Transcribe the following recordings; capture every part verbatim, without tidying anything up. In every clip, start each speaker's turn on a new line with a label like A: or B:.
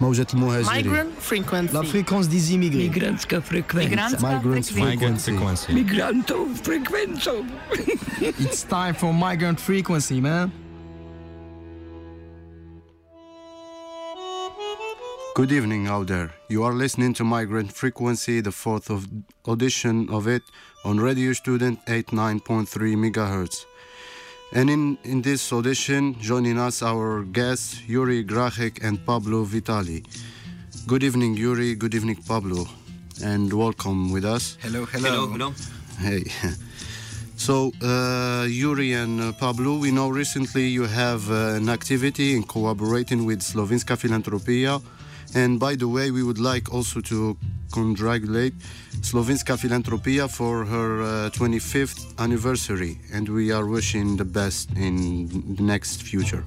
A: موجة المهاجرين.
B: Migrant frequency.
A: La fréquence des immigrés.
C: Migranska frekwenca.
A: Migrant frequency.
C: Migrantów frekwencą.
A: It's time for migrant frequency, man. Good evening out there. You are listening to Migrant Frequency, the fourth of audition of it on Radio Student eighty-nine point three megahertz. And in, in this audition, joining us our guests, Yuri Grachek and Pablo Vitali. Good evening, Yuri. Good evening, Pablo. And welcome with us.
D: Hello, hello. Hello, hello.
A: Hey. So, uh, Yuri and uh, Pablo, we know recently you have uh, an activity in collaborating with Slovenska Filantropija. And by the way, we would like also to congratulate Slovenska Filantropija for her uh, twenty-fifth anniversary, and we are wishing the best in the next future.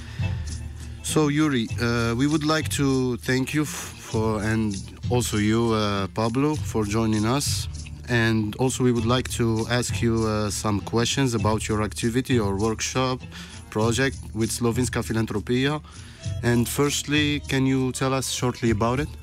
A: So, Yuri, uh, we would like to thank you f- for, and also you, uh, Pablo, for joining us. And also we would like to ask you uh, some questions about your activity or workshop project with Slovenska Filantropija. And firstly, can you tell us shortly about it?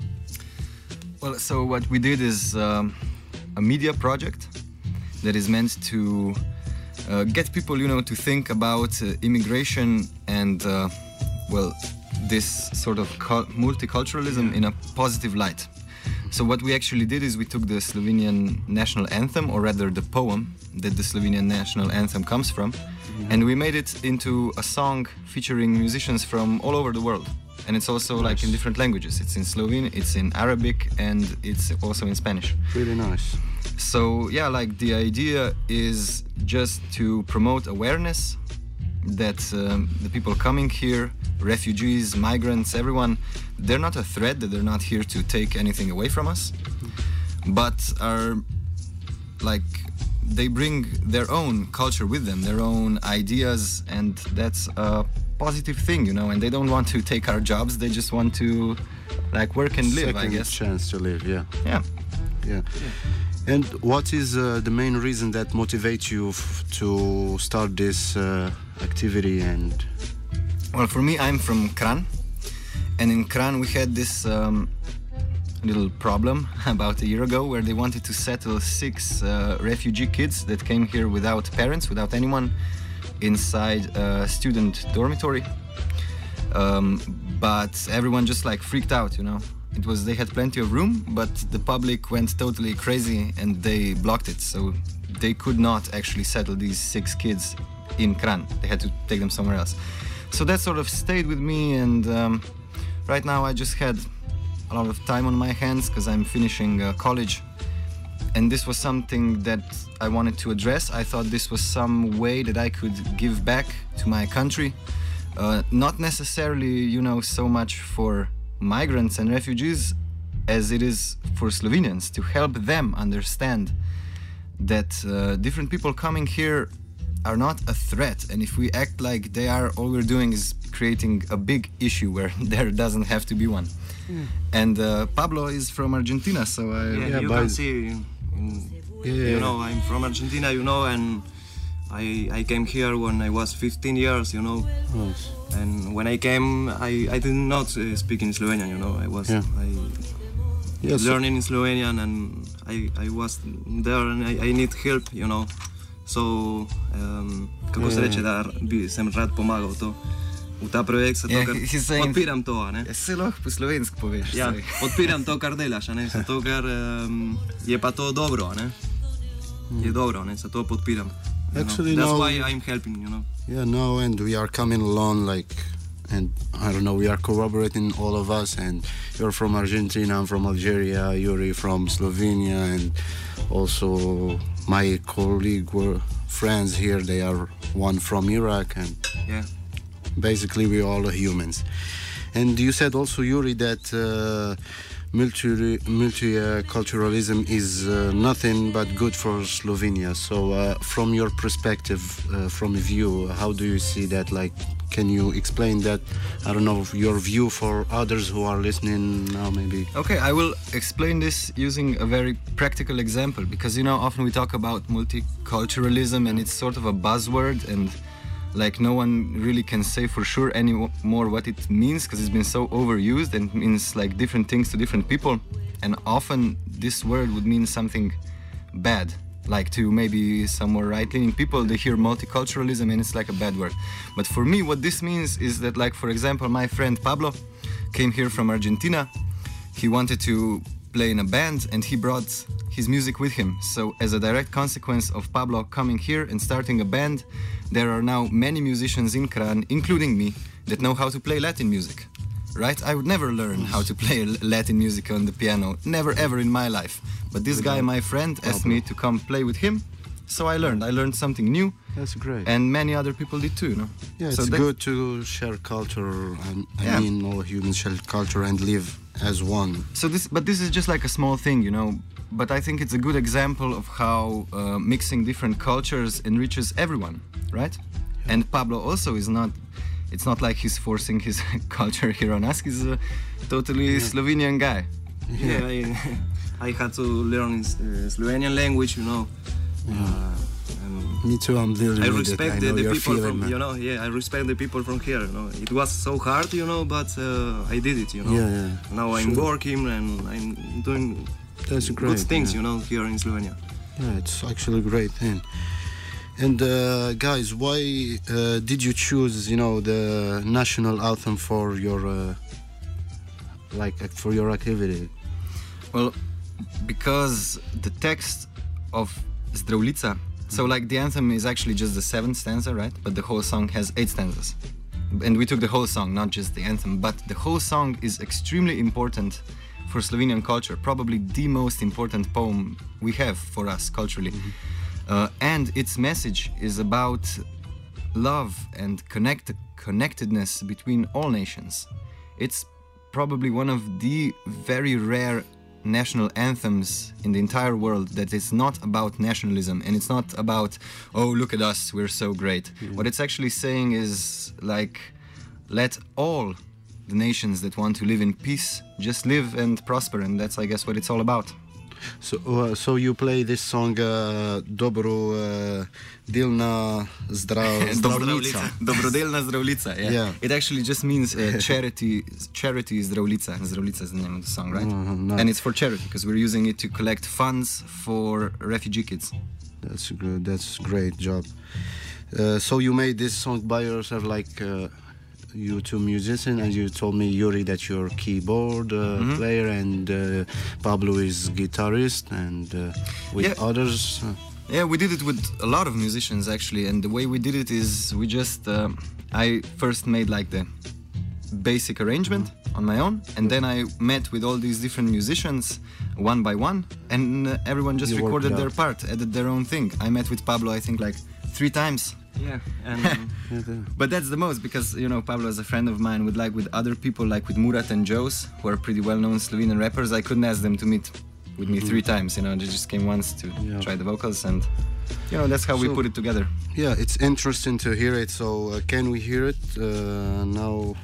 D: Well, so what we did is um, a media project that is meant to uh, get people, you know, to think about uh, immigration and, uh, well, this sort of cu- multiculturalism in a positive light. So what we actually did is we took the Slovenian national anthem, or rather the poem that the Slovenian national anthem comes from, mm-hmm. and we made it into a song featuring musicians from all over the world. And it's also nice. Like in different languages. It's in Slovene, it's in Arabic, and it's also in Spanish.
A: Really nice.
D: So yeah, like the idea is just to promote awareness that um, the people coming here, refugees, migrants, everyone, they're not a threat, that they're not here to take anything away from us, but are like, they bring their own culture with them, their own ideas, and that's a positive thing, you know, and they don't want to take our jobs, they just want to like work and live,
A: Second
D: I guess.
A: chance to live, yeah.
D: Yeah.
A: Yeah. yeah. And what is uh, the main reason that motivates you f- to start this uh, activity? And
D: well, for me, I'm from Kran, and in Kran we had this um, little problem about a year ago where they wanted to settle six uh, refugee kids that came here without parents, without anyone, inside a student dormitory. Um, but everyone just like freaked out, you know. It was, they had plenty of room, but the public went totally crazy and they blocked it. So they could not actually settle these six kids in Kran. They had to take them somewhere else. So that sort of stayed with me, and um, right now I just had a lot of time on my hands because I'm finishing uh, college. And this was something that I wanted to address. I thought this was some way that I could give back to my country. Uh, not necessarily, you know, so much for migrants and refugees as it is for Slovenians, to help them understand that uh, different people coming here are not a threat, and if we act like they are, all we're doing is creating a big issue where there doesn't have to be one. Mm. And uh, Pablo is from Argentina, so I,
E: yeah,
A: yeah,
E: you can see in, in,
A: yeah,
E: you know, I'm from Argentina, you know, and I, I came here when I was fifteen years, you know.
A: Nice.
E: And when I came, I, I did not uh, speak in Slovenian, you know. I was
A: yeah.
E: I,
A: yes.
E: learning in Slovenian, and I, I was there and I, I need help, you know. So, um, kako
A: yeah.
E: se reče, da bi sem rad pomagal to. V ta projekt, zato
D: yeah,
E: ker podpiram to, ne?
D: Ja, se lahko po slovensko poveš.
E: Ja, podpiram to, kar delaš, ne? Zato ker um, je pa to dobro, ne? Je dobro, ne? Zato podpiram.
A: Actually,
E: that's
A: no,
E: why I'm helping, you know.
A: Yeah, no, and we are coming along, like, and I don't know, we are corroborating all of us, and you're from Argentina, I'm from Algeria, Yuri from Slovenia, and also my colleague were friends here, they are one from Iraq, and
E: yeah,
A: basically we all are humans. And you said also, Yuri, that uh, multi multiculturalism is uh, nothing but good for Slovenia. So uh, from your perspective, uh, from a view, how do you see that? Like, can you explain that, I don't know, your view for others who are listening now maybe?
D: Okay, I will explain this using a very practical example, because, you know, often we talk about multiculturalism and it's sort of a buzzword, and like no one really can say for sure anymore what it means, because it's been so overused and means like different things to different people, and often this word would mean something bad, like to maybe some more right-leaning people, they hear multiculturalism and it's like a bad word. But for me, what this means is that, like, for example, my friend Pablo came here from Argentina. He wanted to play in a band and he brought his music with him. So as a direct consequence of Pablo coming here and starting a band, there are now many musicians in Kran, including me, that know how to play Latin music. Right? I would never learn how to play Latin music on the piano, never ever in my life. But this guy, my friend, asked me to come play with him, so I learned. I learned something new.
A: That's great.
D: And many other people did too, you know?
A: Yeah, it's
D: so
A: good to share culture, and I
D: Yeah.
A: mean all humans share culture and live as one.
D: So this, but this is just like a small thing, you know? But I think it's a good example of how uh, mixing different cultures enriches everyone, right? And Pablo also is not, it's not like he's forcing his culture here on us. He's a totally Slovenian guy.
E: Yeah, I, I had to learn uh, Slovenian language, you know. Uh, and
A: Me too, I'm dealing
E: I
A: with it.
E: respect
A: I
E: the,
A: know
E: the
A: you're
E: people
A: feeling,
E: from,
A: man.
E: you know, yeah, I respect the people from here, you know. It was so hard, you know, but uh, I did it, you know.
A: Yeah, yeah.
E: Now I'm
A: Sure.
E: working and I'm doing
A: That's
E: good
A: great.
E: things,
A: yeah.
E: you know, here in Slovenia.
A: Yeah, it's actually a great thing. And uh, guys, why uh, did you choose, you know, the national anthem for your, uh, like, uh, for your activity?
D: Well, because the text of Zdravljica, so like the anthem is actually just the seventh stanza, right? But the whole song has eight stanzas. And we took the whole song, not just the anthem. But the whole song is extremely important for Slovenian culture, probably the most important poem we have for us culturally. Mm-hmm. uh, and its message is about love and connect connectedness between all nations. It's probably one of the very rare national anthems in the entire world that is not about nationalism, and it's not about, oh, look at us, we're so great. Mm-hmm. What it's actually saying is, like, let all the nations that want to live in peace just live and prosper, and that's, I guess, what it's all about.
A: So, uh, so you play this song, uh, Dobro uh, Dilna Zdra- Zdravljica.
D: Dobrodelna Zdravljica, yeah.
A: Yeah.
D: It actually just means uh, charity charity Zdravljica. Zdravljica is the name of the song, right?
A: Uh, nice.
D: And it's for charity, because we're using it to collect funds for refugee kids.
A: That's good. That's great job. Uh, so you made this song by yourself, like uh, you two musicians, and you told me, Yuri, that you're keyboard uh,
D: Mm-hmm.
A: player, and uh, Pablo is guitarist, and uh, with
D: Yeah.
A: others. Uh,
D: Yeah, we did it with a lot of musicians actually, and the way we did it is we just um, I first made like the basic arrangement mm-hmm. on my own, and then I met with all these different musicians one by one, and uh, everyone just
A: You worked
D: recorded
A: it
D: their
A: out.
D: part, added their own thing. I met with Pablo, I think, like three times.
E: Yeah, and
D: But that's the most, because, you know, Pablo is a friend of mine. With like with other people, like with Murat and Jos, who are pretty well-known Slovenian rappers, I couldn't ask them to meet with me three times. You know, they just came once to
A: Yeah.
D: try the vocals, and you know, that's how we
A: So-
D: put it together.
A: yeah, it's interesting to hear it. So uh, can we hear it uh, now?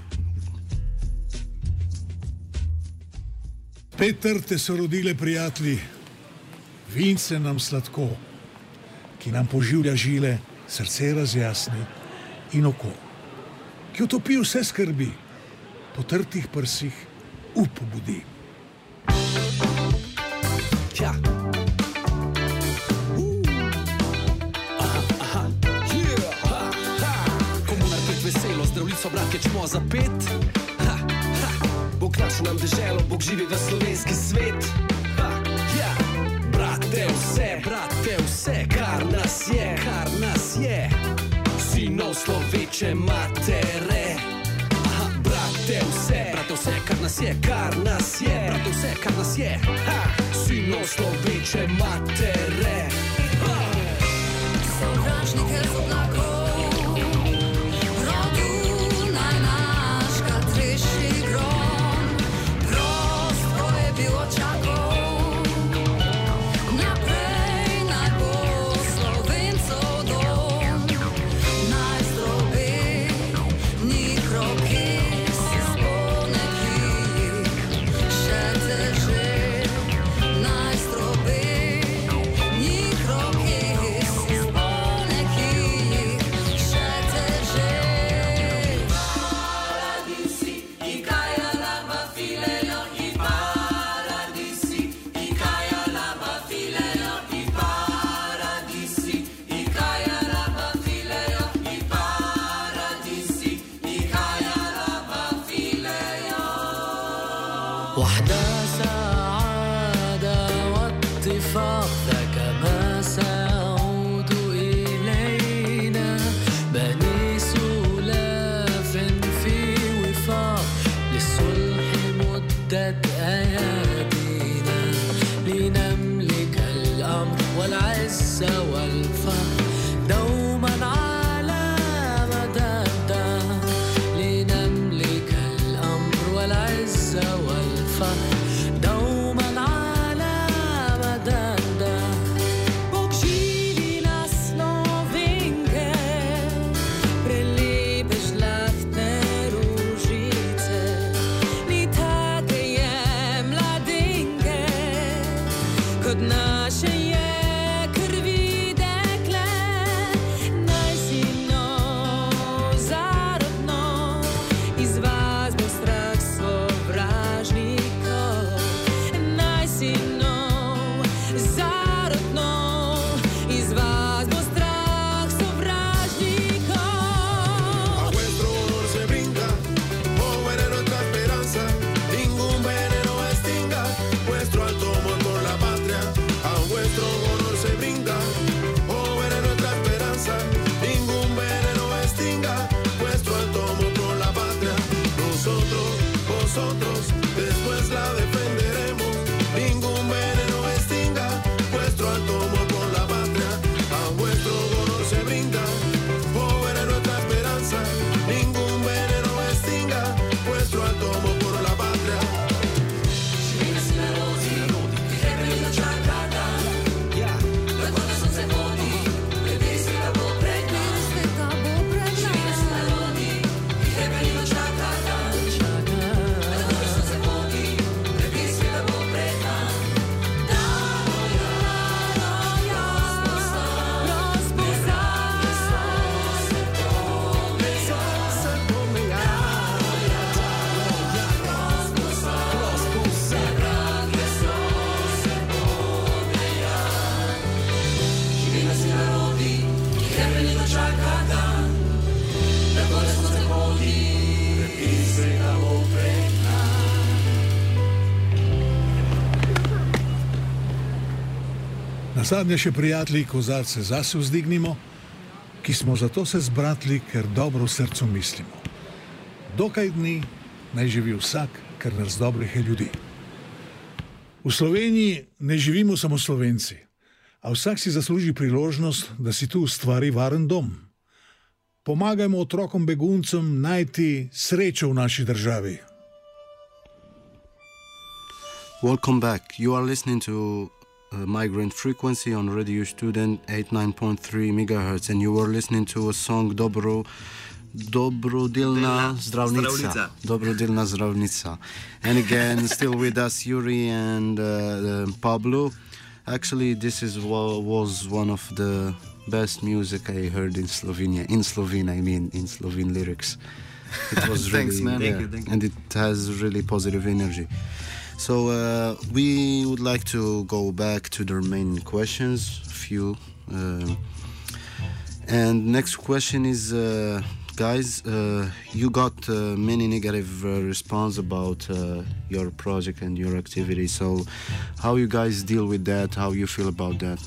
B: Peter, te so rodile prijatelji, vince nam sladko, ki nam poživlja žile, srce razjasni in oko, ki utopi vse skrbi, po trtih prsih up budi.
F: Ja. Uh. Aha, aha. Yeah. Ha, ha. Komunar pet veselo, Zdravljico bratje čmo za pet. Ha, ha. Bog naš nam deželo, Bog živi v slovenski svet. Ha, ja. Brate vse, brate vse, kar nas je, kar nas je. Sinov sloveče matere. Aha, brate vse, brate vse, kar nas je, kar nas je, brate vse, kar nas je. Ha, sinov sloveče matere. Ha.
G: Sovražnike z oblakov, rodu naj naš katriški grom, prosto je bil očakov, naprej naj bo Slovencov dom, naj zdrobi njih roki se spomneki, še teže, naj zdrobi njih
H: والعزة والفخر دوما على مددنا لنملك الأمر والعزة والفخر دوما على مددنا Bog živi na Slovenke, prelepe žlahtne ružice, ni take je mladenke, kot naše je krvi dekle, najsino zarodno, iz vas bo strah sovražnikov, najsino zarodno, iz vas bo strah sovražnikov.
I: A vuestro honor se brinda, oh eres nuestra esperanza, ningún veneno extinga vuestro alto amor por la patria. A vuestro honor se brinda, oh eres nuestra esperanza, ningún veneno extinga vuestro alto amor por la patria. Nosotros, vosotros, después la defenderemos, ningún veneno extinga vuestro alto amor por la patria. A vuestro honor se brinda, oh eres nuestra esperanza, ningún veneno extinga vuestro alto amor por la patria.
B: Na zadnje še prijatelji kozarce zase vzdignimo, ki smo zato se zbratli, ker dobro v srcu mislimo. Dokaj dni naj živi vsak, ker nas dobrih je ljudi. V Sloveniji ne živimo samo Slovenci, a vsak si zasluži priložnost, da si tu ustvari varen dom. Pomagajmo otrokom beguncem najti srečo v naši državi.
A: Welcome back. You are listening to uh, Migrant Frequency on Radio Student eighty-nine point three megahertz, and you were listening to a song Dobro Dobrodelna zdravnica.
E: zdravnica.
A: Dobrodelna zdravnica. And again, still with us, Yuri and uh, uh, Pablo. Actually, this is wa- was one of the best music I heard in Slovenia. In Slovene, I mean, in Slovene lyrics. It was really,
D: Thanks, man.
A: yeah,
E: Thank you, thank you.
A: and it has really positive energy. So uh, we would like to go back to the remaining questions, few. Um, and next question is, uh, guys, uh, you got uh, many negative uh, response about uh, your project and your activity. So how you guys deal with that? How you feel about that?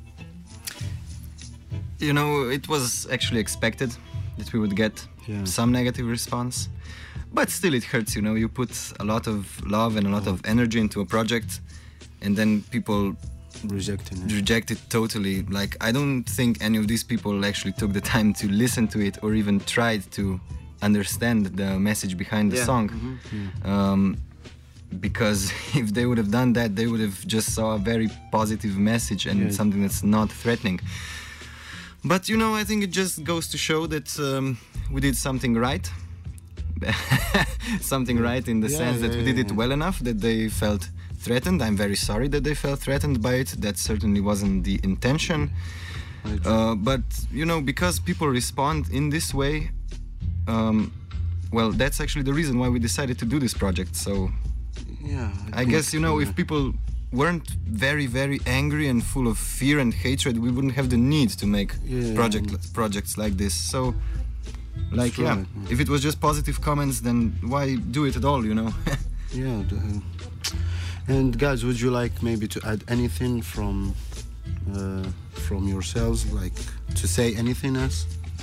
D: You know, it was actually expected that we would get
A: Yeah.
D: some negative response, but still it hurts. You know, you put a lot of love and a lot of energy into a project, and then people
A: Rejecting it.
D: reject it totally. Like, I don't think any of these people actually took the time to listen to it or even tried to understand the message behind the
E: Yeah.
D: song. Um, because if they would have done that, they would have just saw a very positive message and
A: Yeah.
D: something that's not threatening. But you know, I think it just goes to show that um, we did something right. Something right in the
A: Yeah,
D: sense that
A: yeah,
D: we did
A: yeah,
D: it
A: yeah.
D: well enough that they felt threatened. I'm very sorry that they felt threatened by it. That certainly wasn't the intention. Uh, but you know, because people respond in this way, um, well, that's actually the reason why we decided to do this project. So
A: Yeah.
D: I guess, you know, if people weren't very, very angry and full of fear and hatred, we wouldn't have the need to make
A: Yeah.
D: project projects like this. So, like, yeah,
A: right.
D: if it was just positive comments, then why do it at all, you know?
A: Yeah. The, and guys, would you like maybe to add anything from uh, from yourselves, like to say anything else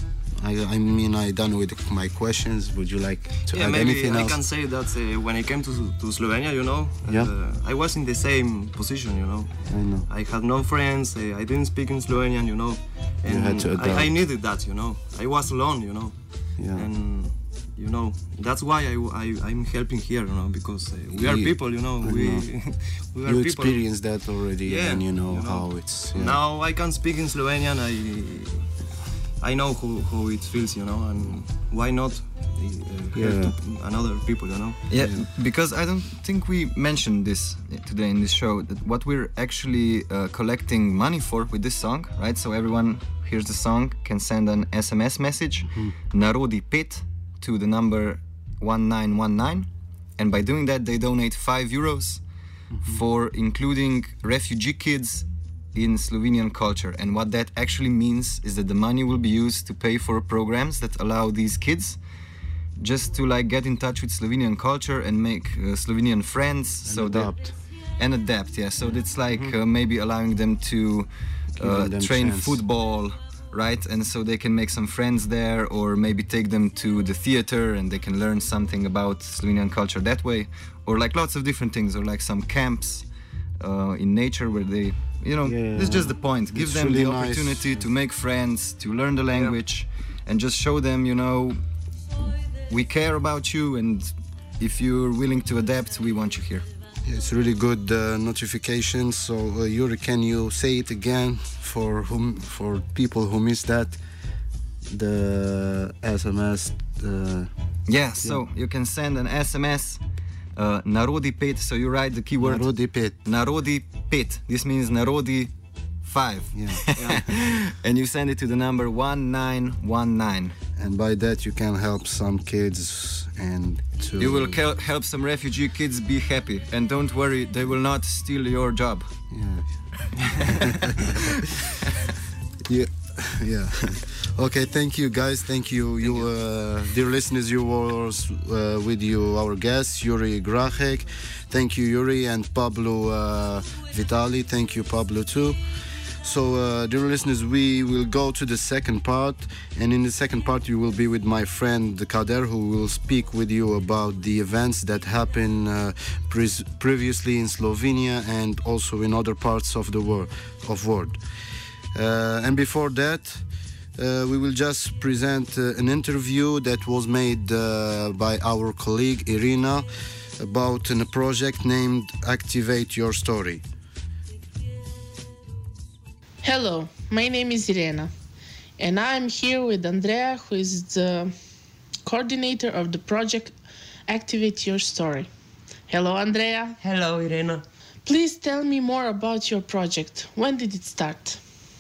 A: I, I mean, I done with my questions. Would you like to
E: Yeah,
A: add
E: maybe
A: anything
E: I
A: else?
E: can say that uh, when I came to, to Slovenia, you know,
A: Yeah.
E: uh, I was in the same position, you know.
A: I know.
E: I had no friends, uh, I didn't speak in Slovenian, you know. And
A: had to adapt.
E: I, I needed that, you know. I was alone, you know.
A: Yeah.
E: And, you know, that's why I, I, I'm helping here, you know, because uh, we are
A: Yeah,
E: people, you know.
A: I
E: We,
A: know.
E: we are
A: You
E: people.
A: experienced that already,
E: Yeah,
A: and you know,
E: you know.
A: how it's. Yeah.
E: Now I can speak in Slovenian. I I know how, how it feels, you know, and why not uh, help
A: Yeah.
E: to another people, you know.
D: Yeah, because I don't think we mentioned this today in this show, that what we're actually uh, collecting money for with this song, right? So everyone hears the song, can send an S M S message, Narodi pet, to the number one nine one nine, and by doing that they donate five euros for including refugee kids in Slovenian culture. And what that actually means is that the money will be used to pay for programs that allow these kids just to like get in touch with Slovenian culture and make uh, Slovenian friends. so that
A: adapt.
D: and adapt, yeah. So it's like uh, maybe allowing them to uh,
A: Giving them
D: train
A: chance.
D: football, right? And so they can make some friends there, or maybe take them to the theater and they can learn something about Slovenian culture that way, or like lots of different things, or like some camps uh, in nature where they, you know,
A: Yeah.
D: this is just the point. Give
A: It's
D: them
A: really
D: the
A: nice.
D: opportunity to make friends, to learn the language, and just show them, you know, we care about you, and if you're willing to adapt, we want you here.
A: It's really good uh, notification. So uh, Yuri, can you say it again for whom, for people who missed that? The S M S. Uh,
D: Yeah, so you can send an S M S, uh, Narodi pet, so you write the keyword
A: Narodi pet.
D: Narodi pet. This means Narodi five.
A: Yeah.
D: And you send it to the number one nine one nine.
A: And by that you can help some kids and to.
D: You will kel- help some refugee kids be happy, and don't worry, they will not steal your job.
A: Yeah. yeah. Yeah. Okay. Thank you, guys. Thank you, you, uh, dear listeners. You were uh, with you, our guest Yuri Grachek. Thank you, Yuri, and Pablo uh, Vitali. Thank you, Pablo, too. So, uh, dear listeners, we will go to the second part, and in the second part, you will be with my friend Kader, who will speak with you about the events that happened uh, pre- previously in Slovenia and also in other parts of the world. Of world. Uh, and before that, uh, we will just present uh, an interview that was made uh, by our colleague Irina about a project named Activate Your Story.
J: Hello, my name is Irena, and I'm here with Andrea, who is the coordinator of the project Activate Your Story. Hello, Andrea.
K: Hello, Irena.
J: Please tell me more about your project. When did it start?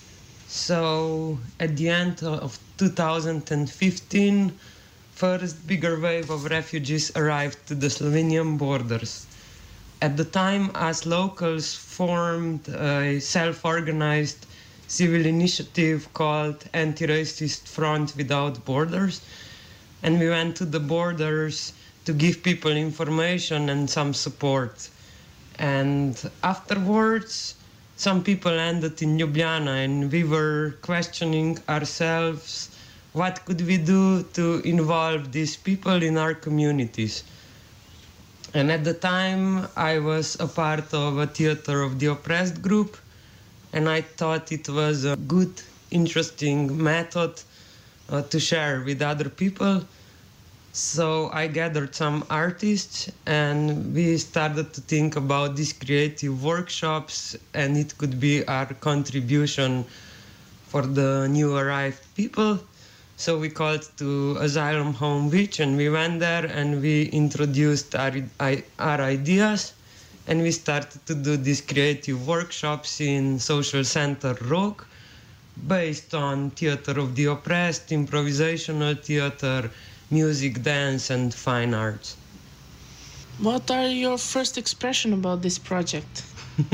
K: So, at the end of two thousand fifteen, first bigger wave of refugees arrived to the Slovenian borders. At the time, us locals formed a self-organized civil initiative called Anti-Racist Front Without Borders, and we went to the borders to give people information and some support. And afterwards, some people landed in Ljubljana, and we were questioning ourselves, what could we do to involve these people in our communities? And at the time, I was a part of a Theater of the Oppressed group, and I thought it was a good, interesting method uh, to share with other people. So I gathered some artists, and we started to think about these creative workshops, and it could be our contribution for the new arrived people. So we called to Asylum Home Beach, and we went there and we introduced our, our ideas, and we started to do these creative workshops in Social Center Rog, based on Theater of the Oppressed, improvisational theater, music, dance, and fine arts.
J: What are your first expression about this project?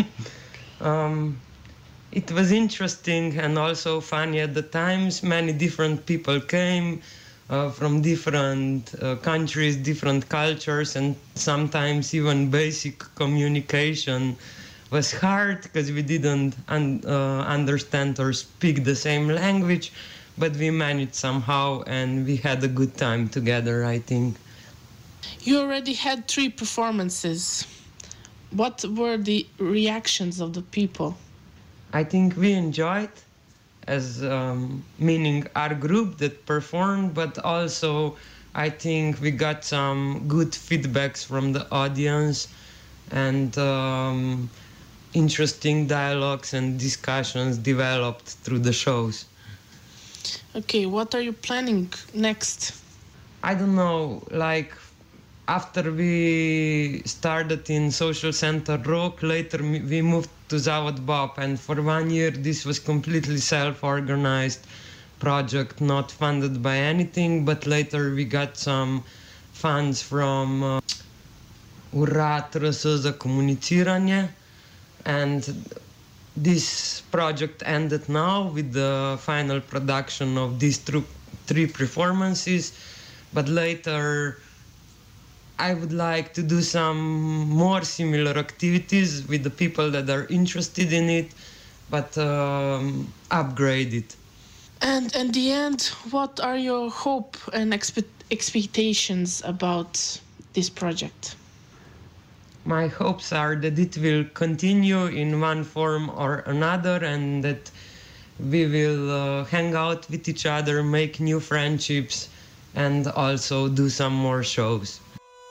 K: um, it was interesting and also funny at the times. Many different people came uh, from different uh, countries, different cultures, and sometimes even basic communication was hard because we didn't un- uh, understand or speak the same language. but we managed somehow and we had a good time together, I think.
J: You already had three performances. What were the reactions of the people?
K: I think we enjoyed, as um, meaning our group that performed, but also I think we got some good feedbacks from the audience and um, interesting dialogues and discussions developed through the shows.
J: Okay, what are you planning next?
K: I don't know, like after we started in Social Center Rock, later we moved to Zavod Bob, and for one year this was completely self-organized project, not funded by anything, but later we got some funds from uh, Urad R S za komuniciranje, and this project ended now with the final production of these thr- three performances, but later I would like to do some more similar activities with the people that are interested in it, but um, upgrade it.
J: And in the end, what are your hope and expe- expectations about this project?
K: My hopes are that it will continue in one form or another, and that we will uh, hang out with each other, make new friendships, and also do some more shows.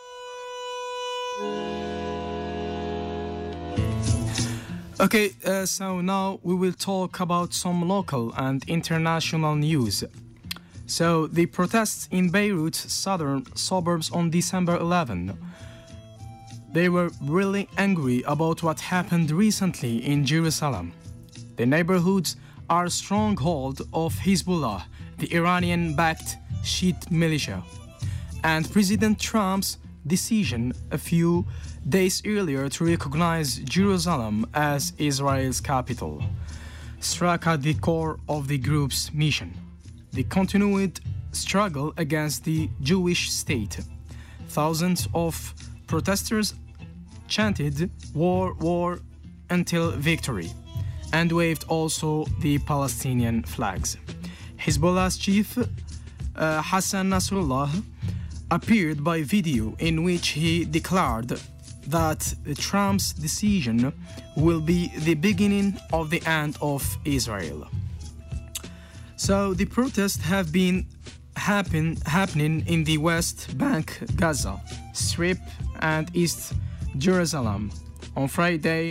L: Okay, uh, so now we will talk about some local and international news. So, the protests in Beirut's southern suburbs on December eleventh. They were really angry about what happened recently in Jerusalem. The neighborhoods are a stronghold of Hezbollah, the Iranian-backed Shiite militia, and President Trump's decision a few days earlier to recognize Jerusalem as Israel's capital struck at the core of the group's mission: the continued struggle against the Jewish state. Thousands of protesters chanted "War, war" until victory, and waved also the Palestinian flags. Hezbollah's chief, uh, Hassan Nasrallah, appeared by video in which he declared that Trump's decision will be the beginning of the end of Israel. So the protests have been happen, happening in the West Bank, Gaza Strip, and East Jerusalem. On Friday,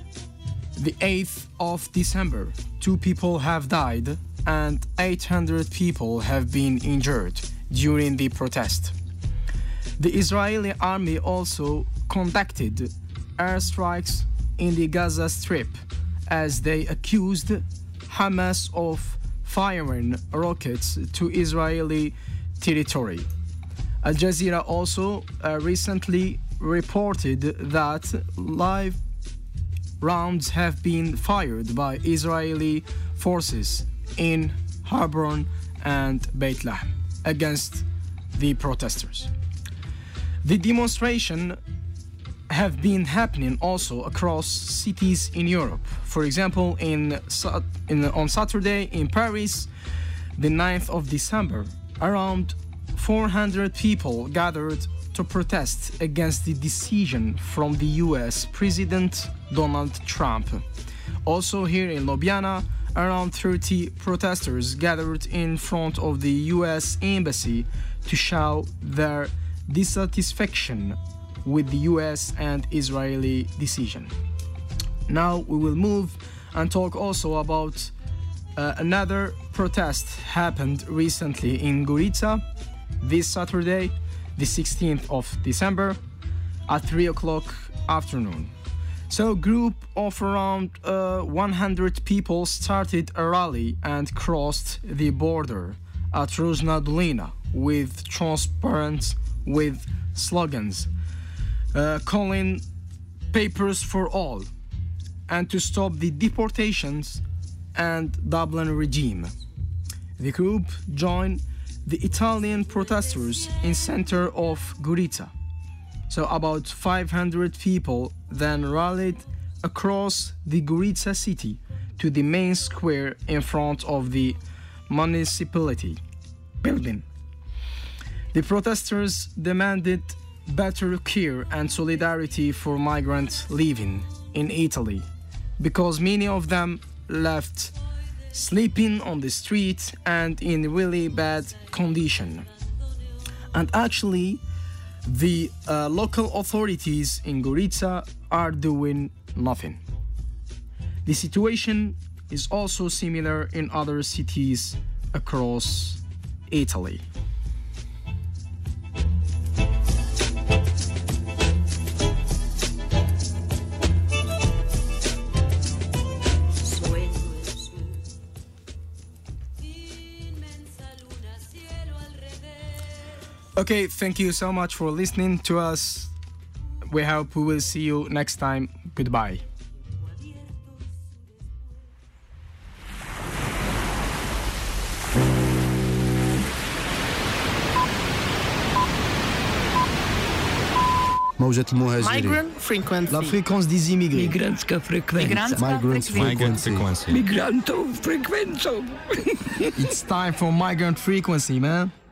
L: the eighth of December, two people have died and eight hundred people have been injured during the protest. The Israeli army also conducted airstrikes in the Gaza Strip as they accused Hamas of firing rockets to Israeli territory. Al Jazeera also uh, recently reported that live rounds have been fired by Israeli forces in Hebron and Beit Lahem against the protesters. The demonstration have been happening also across cities in Europe. For example, in, in on Saturday in Paris, the ninth of December, around four hundred people gathered to protest against the decision from the U S President Donald Trump. Also here in Ljubljana, around thirty protesters gathered in front of the U S Embassy to show their dissatisfaction with the U S and Israeli decision. Now we will move and talk also about uh, another protest happened recently in Gorica this Saturday, the sixteenth of December at three o'clock afternoon. So a group of around uh, one hundred people started a rally and crossed the border at Ruzna Dolina with transparent with slogans uh, calling papers for all and to stop the deportations and Dublin regime. The group joined the Italian protesters in center of Gorica. So about five hundred people then rallied across the Gorica city to the main square in front of the municipality building. The protesters demanded better care and solidarity for migrants living in Italy, because many of them left sleeping on the street and in really bad condition. And actually, the uh, local authorities in Gorica are doing nothing. The situation is also similar in other cities across Italy. Okay, thank you so much for listening to us. We hope we will see you next time. Goodbye.
A: موجة المهاجرين.
J: Migrant frequency.
L: La fréquence des immigrés.
C: Migranska frekwenca.
A: Migrant frequency.
C: Migrantów frekwencą.
L: It's time for migrant frequency, man.